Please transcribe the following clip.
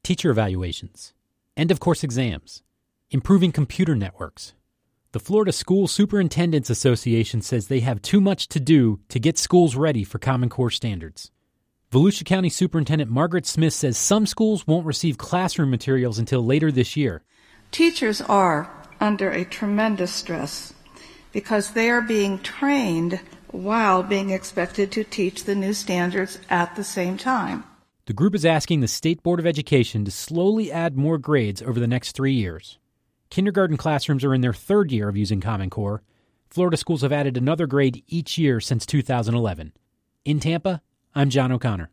teacher evaluations, end-of-course exams, improving computer networks. The Florida School Superintendents Association says they have too much to do to get schools ready for Common Core standards. Volusia County Superintendent Margaret Smith says some schools won't receive classroom materials until later this year. Teachers are under a tremendous stress because they are being trained while being expected to teach the new standards at the same time. The group is asking the State Board of Education to slowly add more grades over the next 3 years. Kindergarten classrooms are in their third year of using Common Core. Florida schools have added another grade each year since 2011. In Tampa, I'm John O'Connor.